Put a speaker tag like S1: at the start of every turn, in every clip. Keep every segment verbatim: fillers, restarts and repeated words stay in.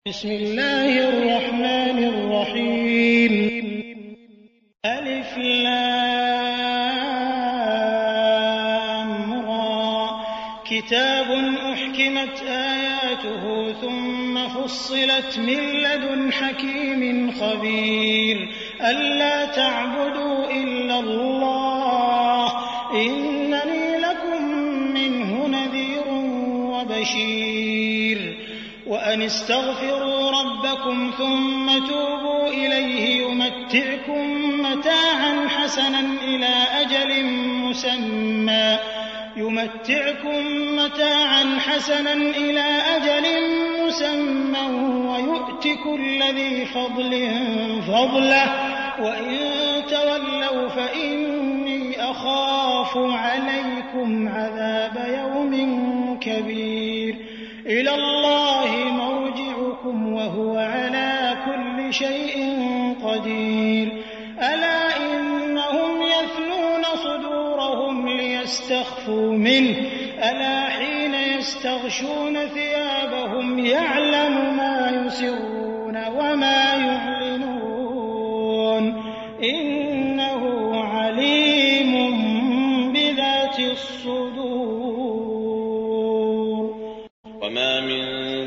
S1: بسم الله الرحمن الرحيم. ألف لام را كتاب أحكمت آياته ثم فصلت من لدن حكيم خبير ألا تعبدوا إلا الله إنني لكم منه نذير وبشير وأن استغفروا ربكم ثم توبوا إليه يمتعكم متاعا حسنا إلى أجل مسمى يمتعكم متاعا حسنا إلى أجل مسمى ويؤت كل ذي فضل فضله وإن تولوا فإني أخاف عليكم عذاب يوم كبير إلى الله مرجعكم وهو على كل شيء قدير ألا إنهم يثنون صدورهم ليستخفوا منه ألا حين يستغشون ثيابهم يعلم ما يسرون وما يعلنون إنه عليم بذات الصدور.
S2: وما من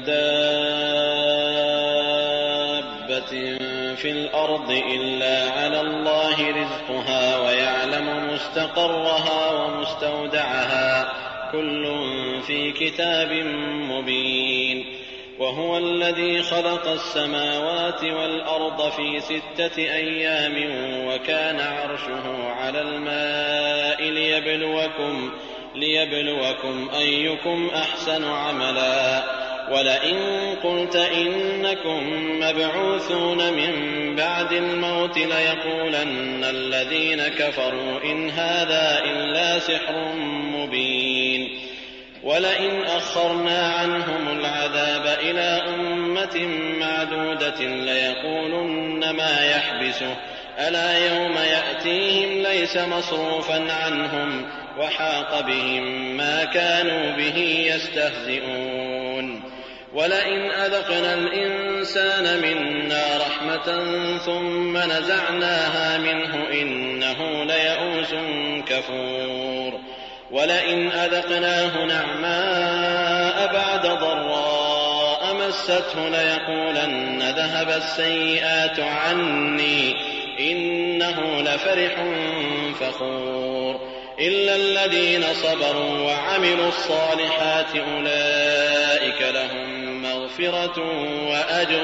S2: دابة في الأرض إلا على الله رزقها ويعلم مستقرها ومستودعها كل في كتاب مبين. وهو الذي خلق السماوات والأرض في ستة أيام وكان عرشه على الماء ليبلوكم ليبلوكم أيكم أحسن عملا. ولئن قلت إنكم مبعوثون من بعد الموت ليقولن الذين كفروا إن هذا إلا سحر مبين. ولئن أخرنا عنهم العذاب إلى أمة معدودة ليقولن ما يحبسه ألا يوم يأتيهم ليس مصروفا عنهم وحاق بهم ما كانوا به يستهزئون. ولئن أذقنا الإنسان منا رحمة ثم نزعناها منه إنه ليئوس كفور. ولئن أذقناه نعماء بعد ضراء مسته ليقولن ذهب السيئات عني إنه لفرح فخور. إلا الذين صبروا وعملوا الصالحات أولئك لهم مغفرة وأجر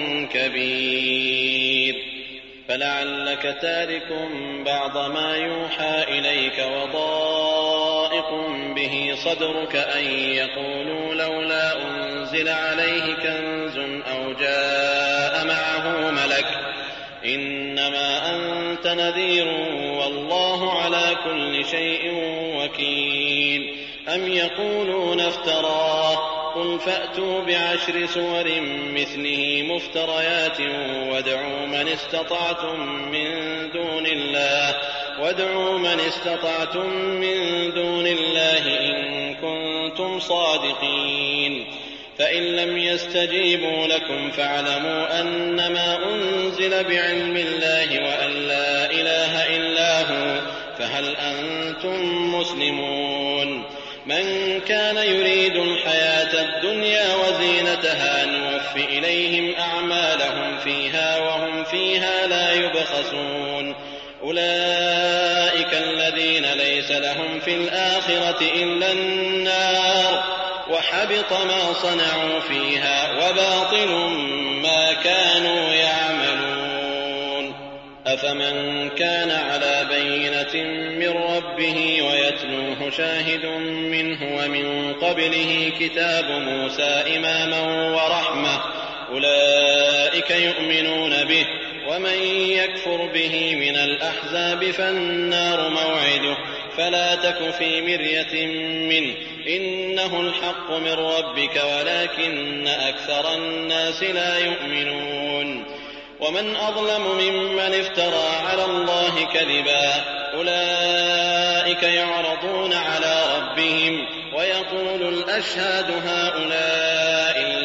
S2: كبير. فلعلك تارك بعض ما يوحى إليك وضائق به صدرك أن يقولوا لولا أنزل عليه كنز أو جاء معه ملك إنما أنت نذير والله على كل شيء وكيل. أم يقولون افتراه قل فأتوا بعشر سور مثله مفتريات وادعوا من استطعتم من دون الله وادعوا من استطعتم من دون الله إن كنتم صادقين. فإن لم يستجيبوا لكم فاعلموا أنما أنزل بعلم الله وأن لا إله إلا هو فهل أنتم مسلمون. من كان يريد الحياة الدنيا وزينتها نوف إليهم أعمالهم فيها وهم فيها لا يبخسون. أولئك الذين ليس لهم في الآخرة إلا النار وحبط ما صنعوا فيها وباطل ما كانوا يعملون. أفمن كان على بينة من ربه ويتلوه شاهد منه ومن قبله كتاب موسى إماما ورحمة أولئك يؤمنون به. ومن يكفر به من الأحزاب فالنار موعده فلا تك في مرية منه إنه الحق من ربك ولكن أكثر الناس لا يؤمنون. ومن أظلم ممن افترى على الله كذبا أولئك يعرضون على ربهم ويقول الأشهاد هؤلاء الذين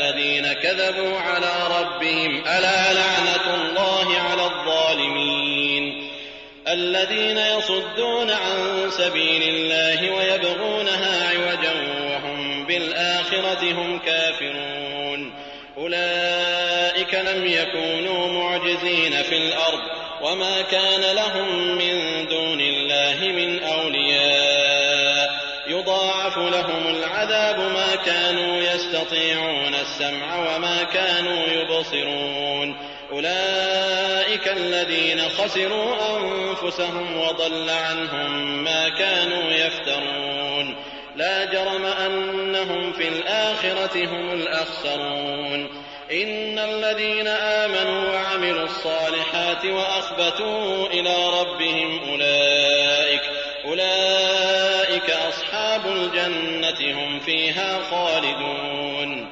S2: الذين كذبوا على ربهم ألا لعنة الله على الظالمين الذين يصدون عن سبيل الله ويبغونها عوجا وهم بالآخرة هم كافرون أولئك لم يكونوا معجزين في الأرض وما كان لهم من دون الله من أولياء يضاعف لهم العذاب ما كانوا يستطيعون السمع وما كانوا يبصرون أولئك الذين خسروا أنفسهم وضل عنهم ما كانوا يفترون لا جرم أنهم في الآخرة هم الأخسرون إن الذين آمنوا وعملوا الصالحات وأخبتوا إلى ربهم أولئك أولئك أصحاب الجنة هم فيها خالدون.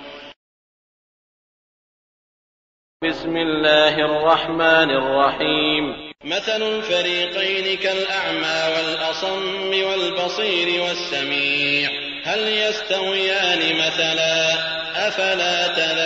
S2: بسم الله الرحمن الرحيم. مثل الفريقين كالأعمى والأصم والبصير والسميع هل يستويان مثلا أفلا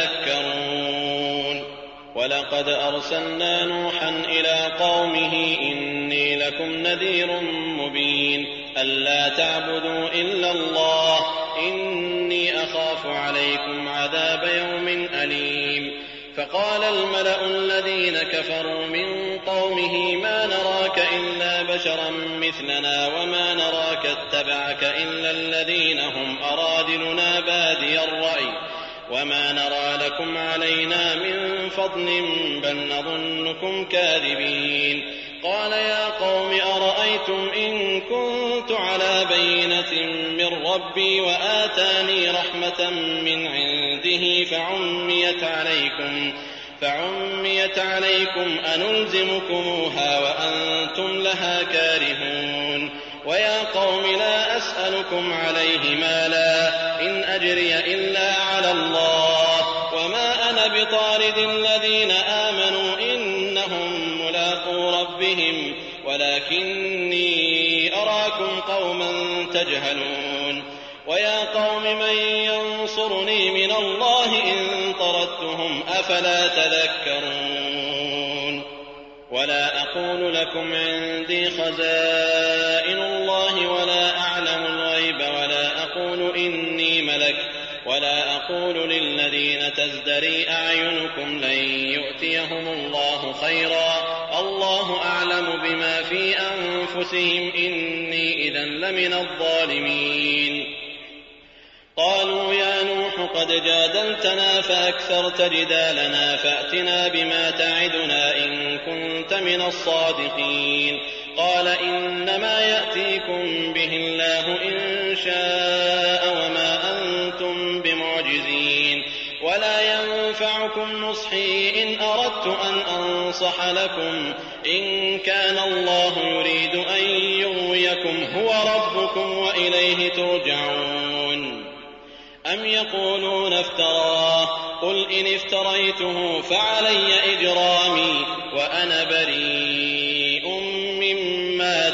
S2: تذكرون. ولقد أرسلنا نوحا إلى قومه إني لكم نذير مبين ألا تعبدوا إلا الله إني أخاف عليكم عذاب يوم أليم. فقال الملأ الذين كفروا من قومه ما نراك إلا بشرا مثلنا وما نراك اتبعك إلا الذين هم أرادلنا بادي الرأي وما نرى لكم علينا من فضل بل نظنكم كاذبين. قال يا قوم أرأيتم إن كنت على بينة من ربي وآتاني رحمة من عنده فعميت عليكم فعميت عليكم أنلزمكموها وأنتم لها كارهون. ويا قوم لا أسألكم عليه مالا إن أجري إلا على الله وما أنا بطارد الذين آمنوا إنهم ملاقو ربهم ولكني أراكم قوما تجهلون. ويا قوم من ينصرني من الله إن طردتهم أفلا تذكرون. ولا أقول لكم عندي خزائن الله ولا أعلم الغيب ولا أقول إني ملك ولا أقول للذين تزدري أعينكم لن يؤتيهم الله خيرا الله أعلم بما في أنفسهم إني إذا لمن الظالمين. قالوا يا نوح قد جادلتنا فأكثرت جدالنا فأتنا بما تعدنا إن كنت من الصادقين. قال إنما يأتيكم به الله إن شاء وما أنتم بمعجزين ولا ينفعكم نصحي إن أردت أن أنصح لكم إن كان الله يريد أن يغويكم هو ربكم وإليه ترجعون. أم يقولون افتراه قل إن افتريته فعلي إجرامي وأنا بريء مما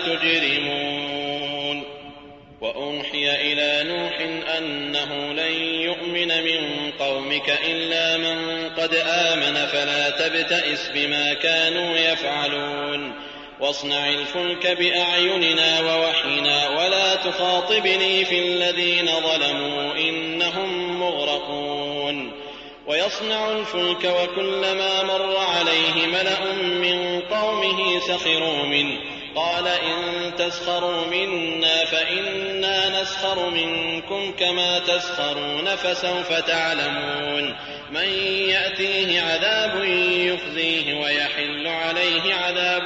S2: تجرمون. وأوحي إلى نوح أنه لن يؤمن من قومك إلا من قد آمن فلا تبتئس بما كانوا يفعلون. واصنع الفلك بأعيننا ووحينا ولا تخاطبني في الذين ظلموا إنهم مغرقون. ويصنع الفلك وكلما مر عليه ملأ من قومه سخروا منه قال إن تسخروا منا فإنا نسخر منكم كما تسخرون فسوف تعلمون من يأتيه عذاب يخزيه ويحل عليه عذاب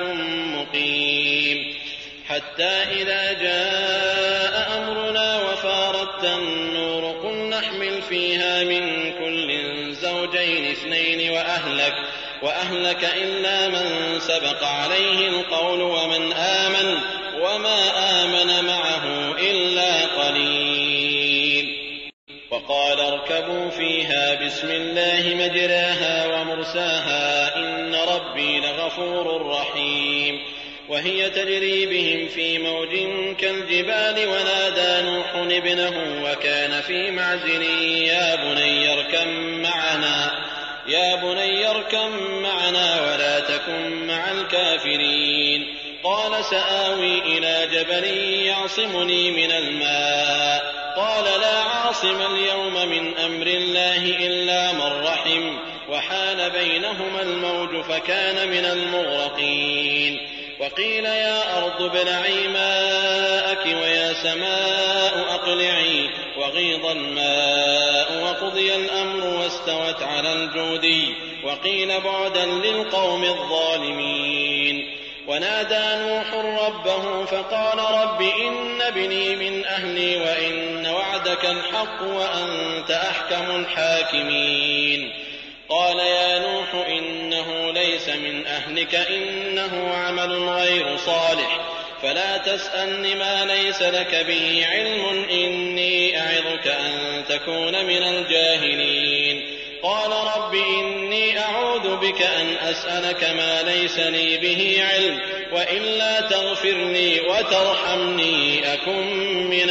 S2: مقيم. حتى إذا جاء أمرنا وفارت النور قل نحمل فيها من كل زوجين اثنين وأهلك وأهلك إلا من سبق عليه القول ومن آمن وما آمن معه إلا قليل. وقال اركبوا فيها بسم الله مجراها ومرساها إن ربي لغفور رحيم. وهي تجري بهم في موج كالجبال ونادى نوح ابنه وكان في معزل يا بني اركب معنا يا بني اركب معنا ولا تكن مع الكافرين قال سآوي إلى جبل يعصمني من الماء قال لا عاصم اليوم من أمر الله إلا من رحم وحال بينهما الموج فكان من المغرقين وقيل يا أرض ابلعي ماءك ويا سماء أقلعي وغيض الماء وقضي الأمر واستوت على الجودي وقيل بعدا للقوم الظالمين ونادى نوح ربه فقال رب إن ابني من أهلي وإن وعدك الحق وأنت أحكم الحاكمين قال يا نوح إنه ليس من أهلك إنه عمل غير صالح فلا تسألن ما ليس لك به علم إني أعظك أن تكون من الجاهلين قال رب إني أعوذ بك أن أسألك ما ليس لي به علم وإلا تغفر لي وترحمني أكن من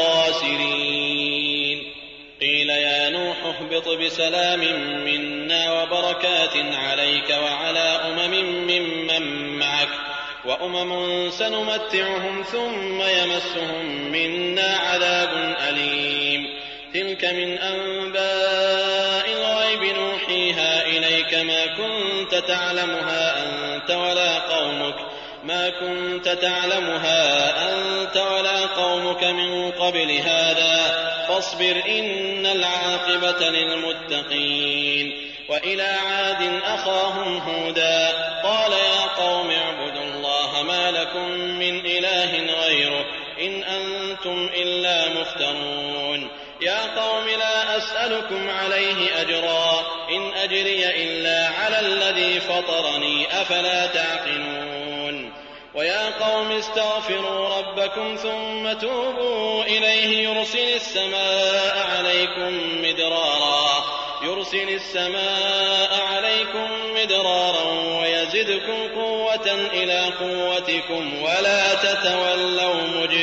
S2: الخاسرين قيل يا نوح اهبط بسلام منا وبركات عليك وعلى أمم ممن معك وأمم سنمتعهم ثم يمسهم منا عذاب أليم تلك من أنباء الغيب نوحيها إليك ما كنت تعلمها أنت ولا قومك ما كنت تعلمها أنت ولا قومك من قبل هذا فاصبر إن العاقبة للمتقين وإلى عاد أخاهم هودا قال يا قوم اعبدوا الله ما لكم من إله غيره إن أنتم إلا مفترون يا قوم لا أسألكم عليه أجرا إن أجري إلا على الذي فطرني أفلا تعقلون ويا قوم استغفروا ربكم ثم توبوا إليه يرسل السماء عليكم مدرارا يرسل السماء عليكم مدرارا ويزدكم قوة إلى قوتكم ولا تتولوا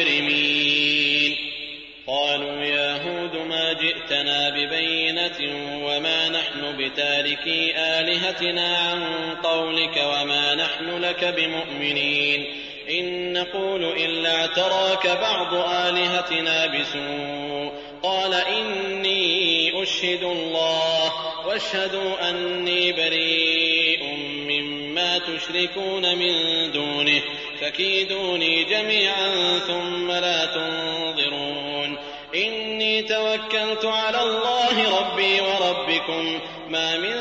S2: مجرمين قالوا يا هود ما جئتنا ببينة وما نحن بتاركي آلهتنا عن قولك وما نحن لك بمؤمنين إن نقول إلا اعتراك بعض آلهتنا بسوء قال إني أشهد الله واشهدوا أني بريء مما تشركون من دونه فكيدوني جميعا ثم لا تنظرون إني توكلت على الله ربي وربكم ما من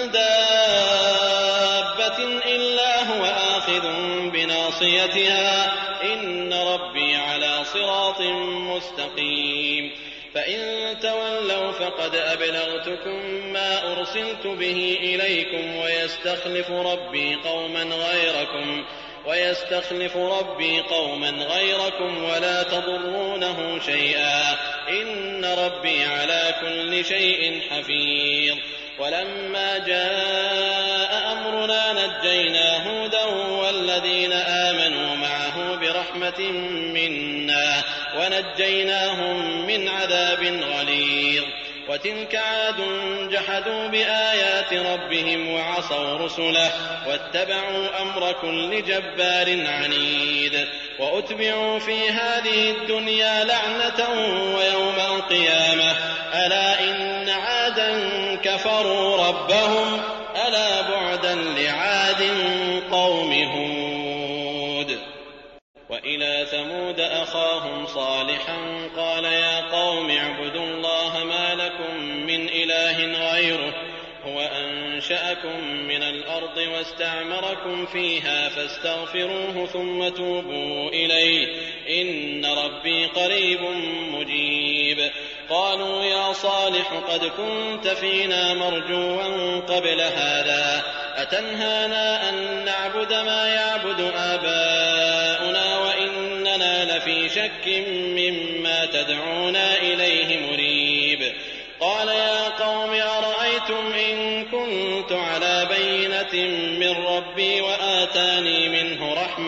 S2: دابة إلا هو آخذ بناصيتها إن ربي على صراط مستقيم فإن تولوا فقد أبلغتكم ما أرسلت به إليكم ويستخلف ربي قوما غيركم ويستخلف ربي قوما غيركم ولا تضرونه شيئا إن ربي على كل شيء حفيظ ولما جاء أمرنا نجينا هودا والذين آمنوا معه برحمة منا ونجيناهم من عذاب غليظ وتلك عاد جحدوا بآيات ربهم وعصوا رسله واتبعوا أمر كل جبار عنيد وأتبعوا في هذه الدنيا لعنة ويوم القيامة ألا إن عادا كفروا ربهم ألا بعدا لعاد قوم هود وإلى ثمود أخاهم صالحا قال يا قوم اعبدوا الله ما لكم من إله غيره هو أنشأكم من الأرض واستعمركم فيها فاستغفروه ثم توبوا إليه إن ربي قريب مجيب قالوا يا صالح قد كنت فينا مرجوا قبل هذا أتنهانا أن نعبد ما يعبد آباؤنا وإننا لفي شك مما تدعونا إليه مريب قال يا قوم أرأيتم إن كنت على بينة من ربي وآتاني منه رحمة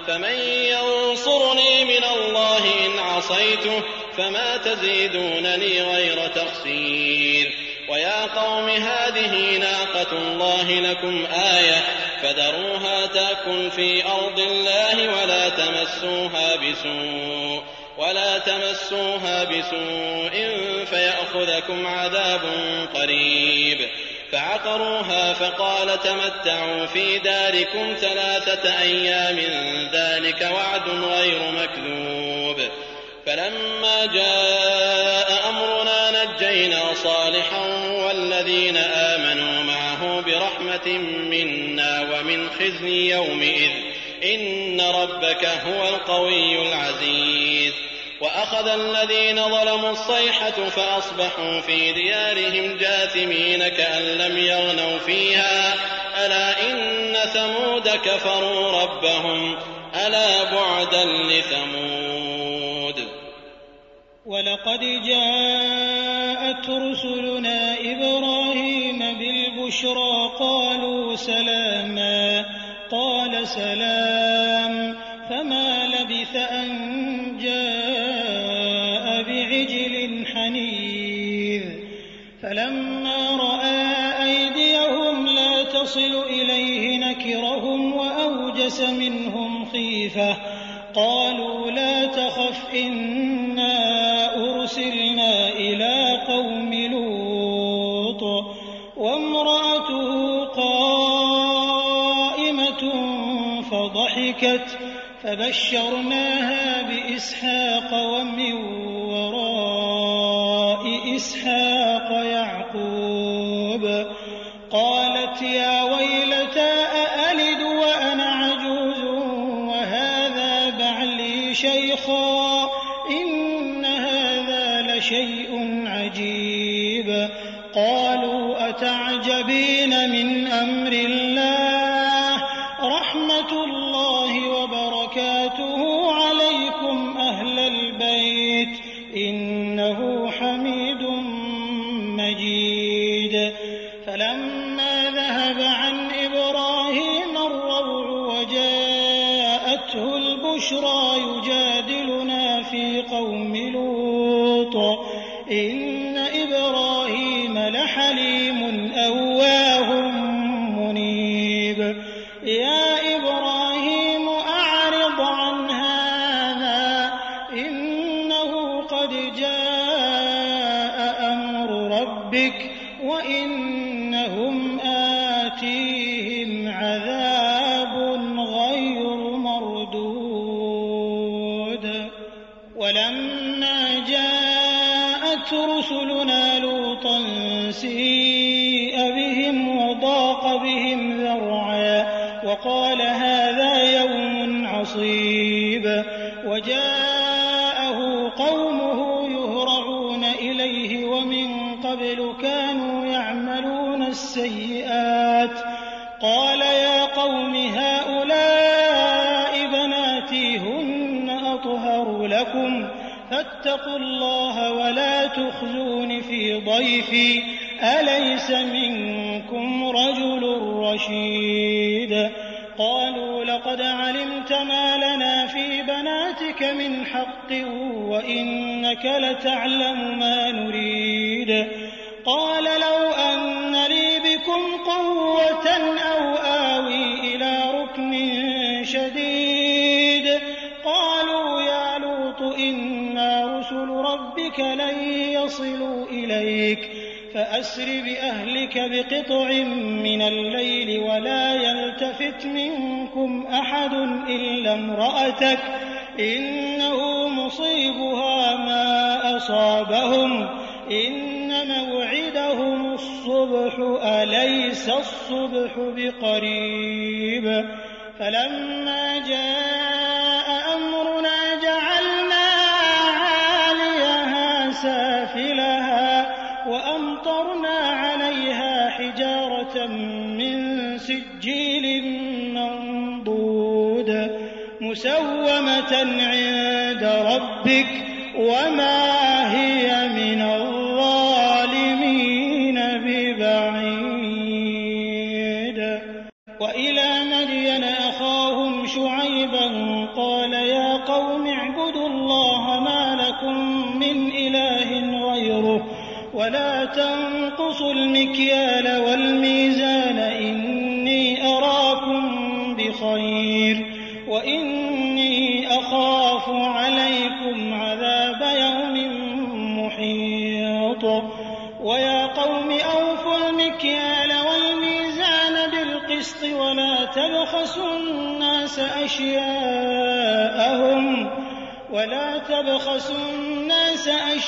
S2: فمن ينصرني من الله إن عصيته فما تزيدونني غير تخسير ويا قوم هذه ناقة الله لكم آية فذروها تأكل في أرض الله ولا تمسوها بسوء ولا تمسوها بسوء فيأخذكم عذاب قريب فعقروها فقال تمتعوا في داركم ثلاثة أيام ذلك وعد غير مكذوب فلما جاء أمرنا نجينا صالحا والذين آمنوا معه برحمة منا ومن خزي يومئذ إن ربك هو القوي العزيز وأخذ الذين ظلموا الصيحة فأصبحوا في ديارهم جاثمين كأن لم يغنوا فيها ألا إن ثمود كفروا ربهم ألا بعدا لثمود.
S1: ولقد جاءت رسلنا إبراهيم بالبشرى قالوا سلاما قال سلام فما لبث أن جاء بعجل حنيذ فلما رأى أيديهم لا تصل إليه نكرهم وأوجس منهم خيفة قالوا لا تخف إنا أرسلنا إلى قوم لوط وامرأته قائمة فضحكت فبشرناها بإسحاق ومن وراء إسحاق يعقوب قالت يا ويلتى أألد وأنا عجوز وهذا بعلي شيخا إن هذا لشيء عجيب قالوا أتعجبين من أمر الله رحمة الله وبركاته عليكم أهل البيت إنه حميد مجيد فلما ذهب عن إبراهيم الروع وجاءته البشرى يجادلنا في قوم لوط إن إبراهيم لحليم أواه منيب يا إبراهيم أعرض عن هذا إنه قد جاء أمر ربك وإنهم آتيهم عذاب غير مردود ولما جاءت رسلنا لوطا سيء بهم وضاق بهم ذرعا وقال هذا يوم عصيب وجاءه قومه يهرعون إليه ومن قبل كانوا يعملون السيئات قال يا قوم هؤلاء بناتي هن أطهر لكم فاتقوا الله ولا تخزون في ضيفي أليس منكم رجل رشيد قالوا لقد علمت ما لنا في بناتك من حق وإنك لتعلم ما نريد قال لو أن لي بكم قوة أو آوي إلى ركن شديد قالوا يا لوط إنا رسل ربك لن يصلوا إليك فأسر بأهلك بقطع من الليل ولا يلتفت منكم أحد إلا امرأتك إنه مصيبها ما أصابهم إن موعدهم الصبح أليس الصبح بقريب فلما جاء أمرنا جعلنا عاليها سافلها وأمطرنا عليها حجارة من سجيل منضود مسومة عند ربك وما هي من الظالمين ببعيد وإلى مدين أخاهم شعيبا ولا تنقصوا المكيال والميزان إني أراكم بخير وإني أخاف عليكم عذاب يوم محيط ويا قوم أوفوا المكيال والميزان بالقسط ولا تبخسوا الناس أشياءهم ولا تبخسوا الناس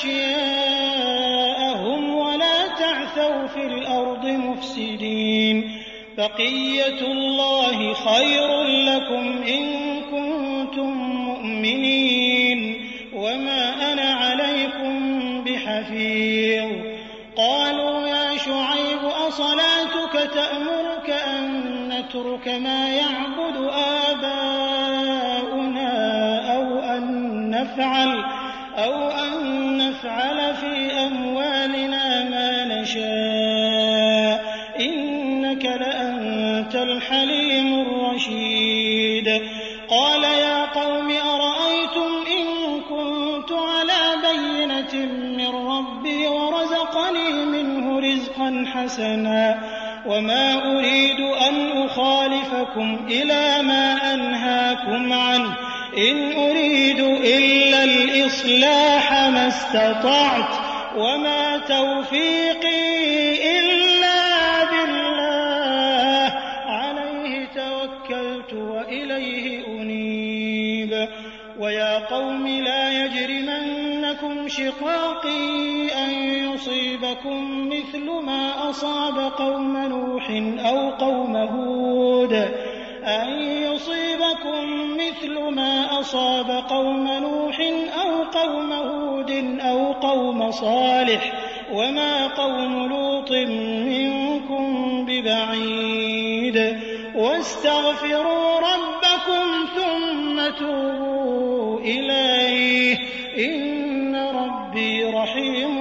S1: أشياءهم ولا تعثوا في الأرض مفسدين بقية الله خير لكم إن كنتم مؤمنين وما أنا عليكم بحفيظ قالوا يا شعيب أصلاتك تأمرك أن نترك ما يعبد آباؤنا أو أن نفعل أو أن نفعل في أموالنا ما نشاء إنك لأنت الحليم الرشيد قال يا قوم أرأيتم إن كنت على بينة من ربي ورزقني منه رزقا حسنا وما أريد أن أخالفكم إلى ما أنهاكم عنه إن أريد إلا الإصلاح ما استطعت وما توفيقي إلا بالله عليه توكلت وإليه أنيب ويا قوم لا يجرمنكم شقاقي أن يصيبكم مثل ما أصاب قوم نوح أو قوم هود أن يصيبكم مثل ما أصاب قوم نوح أو قوم هود أو قوم صالح وما قوم لوط منكم ببعيد واستغفروا ربكم ثم توبوا إليه إن ربي رحيم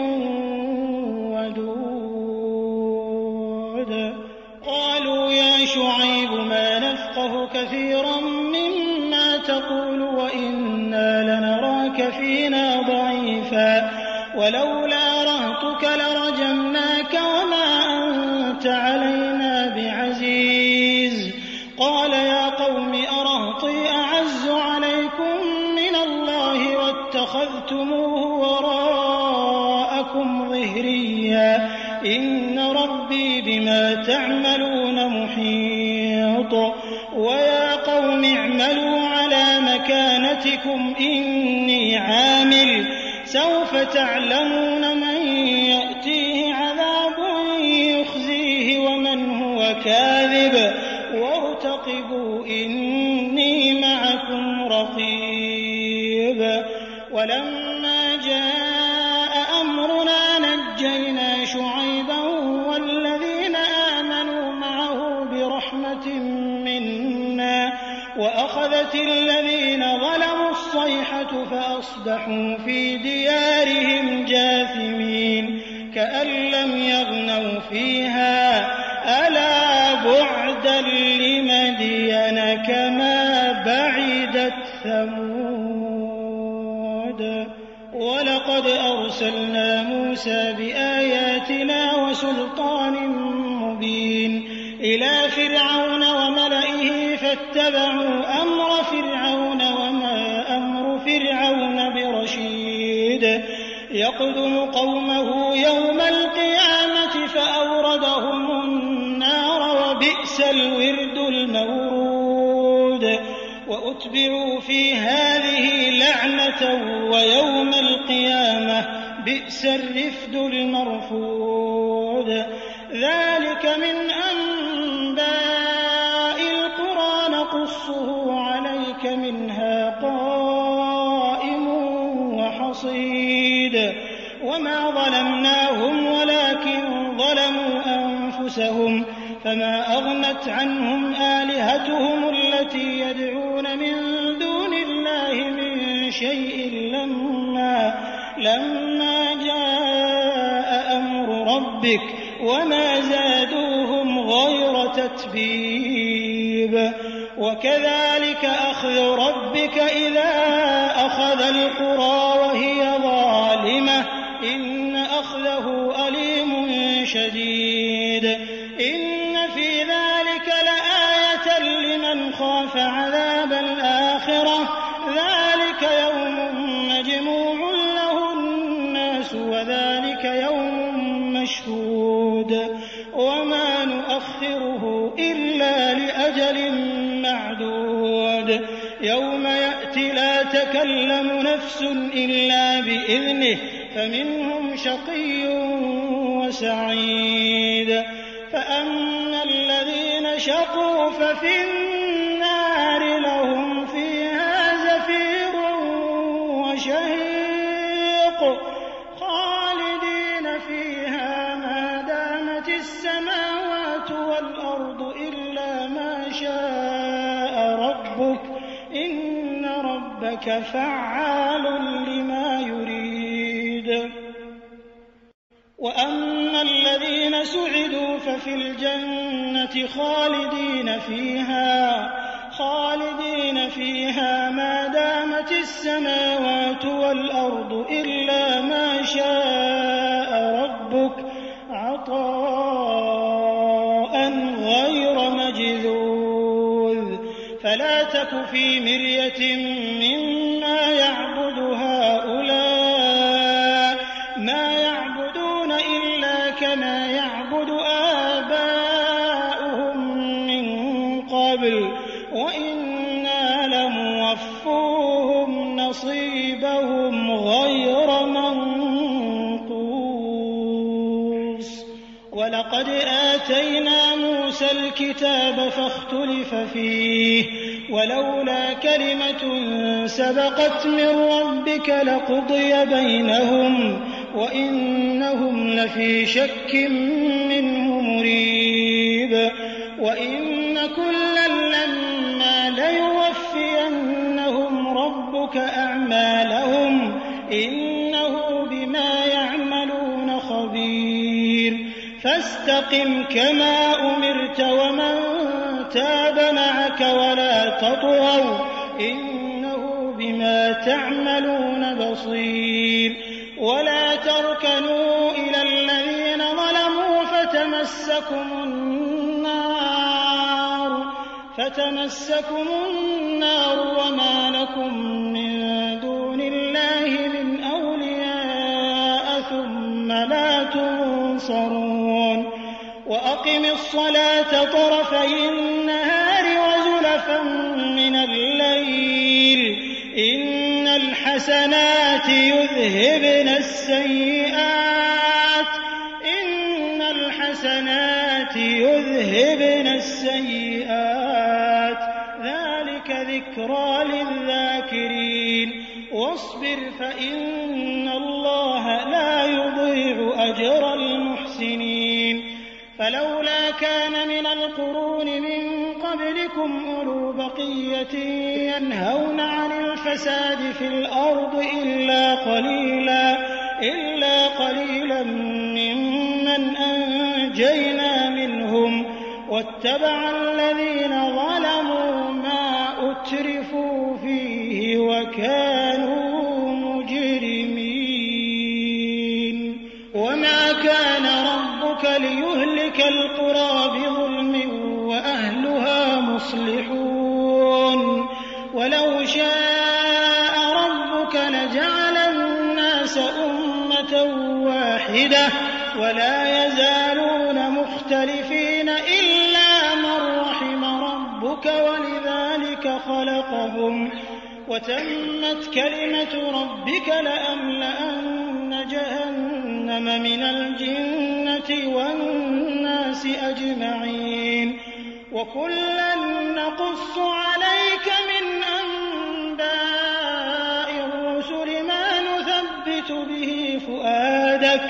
S1: ودود قالوا يا شعيب ما نفقه كثيرا مما تقول وإنا لنراك فينا ضعيفا ولولا رهطك لرجمناك وما أنت علينا بعزيز قال يا قوم أرهطي أعز عليكم من الله واتخذتموه وراءكم ظهريا إن ربي بما تعملون محيط ويا قوم اعملوا على مكانتكم إني عامل سوف تعلمون من يأتيه عذاب يخزيه ومن هو كاذب وارتقبوا إني معكم رقيب ولما جاء أمرنا نجينا شعيبا والذين آمنوا معه برحمة منا وأخذت الذين ظلموا الصيحة فأصبحوا في ديارهم جاثمين كأن لم يغنوا فيها ألا بعدا لمدين كما بعدت ثمود ولقد أرسلنا موسى بآياتنا وسلطان مبين إلى فرعون وملئه فاتبعوا أمر فرعون وما أمر فرعون برشيد يقدم قومه يوم القيامة فأوردهم النار وبئس الورد المورود وأتبعوا في هذه لعنة ويوم القيامة بئس الرفد المرفود ذلك من أنباء القرى نقصه عليك منها قائم وحصيد وما ظلمناهم ولكن ظلموا أنفسهم فما أغنت عنهم آلهتهم التي يدعون من دون الله من شيء لما, لما جاء أمر ربك وما زادوهم غير تتبيب وكذلك أخذ ربك إذا أخذ القرى وهي ظالمة إن أخذه شديد إن في ذلك لآية لمن خاف عذاب الآخرة ذلك يوم مجموع له الناس وذلك يوم مشهود وما نؤخره إلا لأجل معدود يوم يأتي لا تكلم نفس إلا بإذنه فمنهم شقي وسعيد فأما الذين شقوا ففي النار لهم فيها زفير وشهيق خالدين فيها ما دامت السماوات والأرض إلا ما شاء ربك إن ربك فعال لما يريد وأما الذين سعدوا ففي الجنة خالدين فيها خالدين فيها ما دامت السماوات والأرض إلا ما شاء ربك عطاء غير مجذوذ فلا تك في مرية مما يعبد هؤلاء ما يعبدون إلا كما يعبد آباؤهم من قبل وإنا لموفوهم نصيبهم غير منقوص ولقد آتينا موسى الكتاب فاختلف فيه ولولا كلمة سبقت من ربك لقضي بينهم وإنهم لفي شك منه مريب وإن كلا لما ليوفينهم ربك أعمالهم إنه بما يعملون خبير فاستقم كما أمرت ومن تاب معك ولا تطغوا إنه بما تعملون بصير ولا تركنوا إلى الذين ظلموا فتمسكم النار فتمسكم النار وما لكم من دون الله من أولياء ثم لا تنصرون وأقم الصلاة طرفي النهار وزلفا من الليل إن الحسنات يذهبن السيئات إن الحسنات يذهبن السيئات ذلك ذكرى للذاكرين واصبر فإن الله لا يضيع أجر المحسنين فلولا كان من القرون من قبلكم أولو بقية ينهون عن الفساد في الأرض إلا قليلا إلا قليلا ممن أنجينا منهم واتبع الذين ظلموا ما أترفوا فيه وكانوا مجرمين وما كان ربك ليهلك القرى بظلم وأهلها مصلحون ولو شاء ربك لجعل الناس أمة واحدة ولا يزالون مختلفين إلا من رحم ربك ولذلك خلقهم وتمت كلمة ربك لأملأن جهنم من الجنة والناس أجمعين وكلا نقص عليك من أنباء الرسل ما نثبت به فؤادك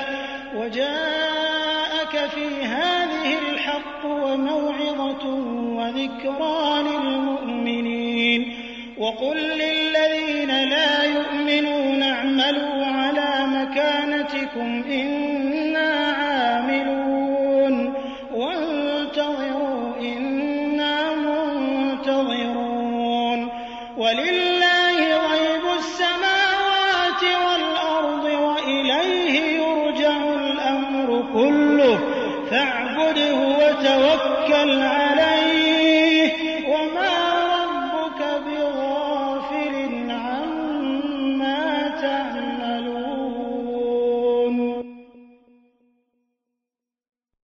S1: وجاءك في هذه الحق وموعظة وذكرى للمؤمنين وقل للذين لا يؤمنون اعملوا على مكانتكم إنا عاملون وانتظروا إنا منتظرون ولله